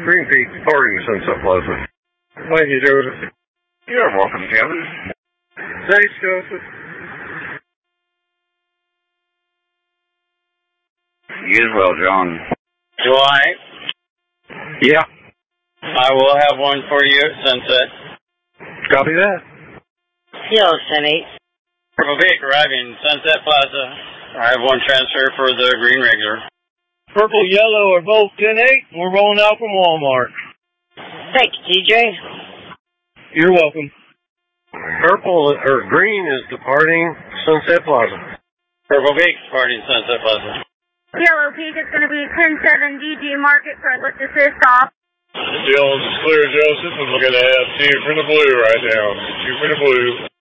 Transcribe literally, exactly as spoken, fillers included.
Green Peak party in Sunset Plaza. Thank you, Joseph. You're welcome, Kevin. Thanks, Joseph. You as well, John. Dwight? Yeah. I will have one for you at Sunset. Copy that. Hello, Cindy. Purple Peak arriving Sunset Plaza. I have one transfer for the green regular. Purple, yellow are both ten eight. We're rolling out from Walmart. Thank you, T J. You're welcome. Purple, or green is departing Sunset Plaza. Purple Peak departing Sunset Plaza. Yellow Peak is going to be ten seven D G Market for lift assist off. Dillon's clear, Joseph, and we're going to have two for the blue right now. Two for the blue.